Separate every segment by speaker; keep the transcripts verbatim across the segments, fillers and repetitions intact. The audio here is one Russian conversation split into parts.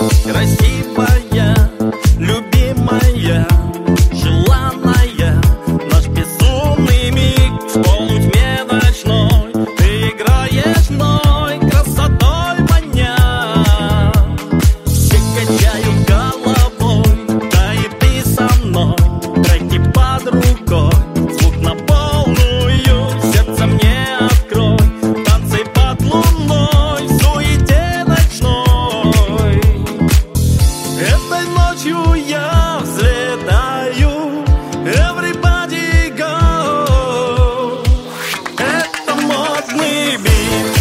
Speaker 1: красивая, любимая, желанная. Наш безумный миг в полутьме ночной. Ты играешь мной, красотой маня. Все качают головой, да и ты со мной. Треки под рукой, звук на полную, сердце мне открой. Танцы под луной, в суете ночной. Этой ночью я взлетаю. Everybody go. Это модный бит,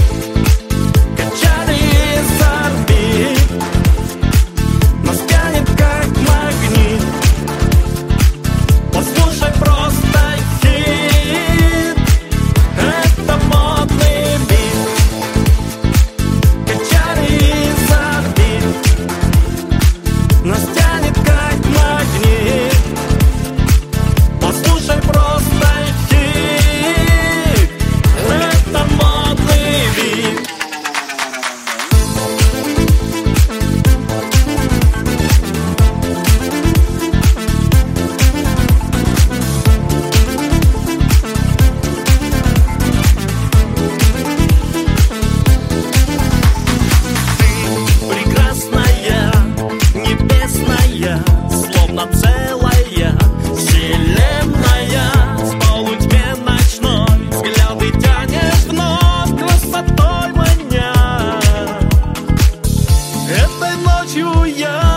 Speaker 1: качали из орбит. Нас тянет как магнит. Послушай просто хит. Это модный бит, качали из орбит. Нас тянет как магнит. Послушай просто хит. Это модный бит. Прекрасная, небесная, словно целая вселенная. В полутьме ночной взгляды тянешь вновь, красотой маня. Этой ночью я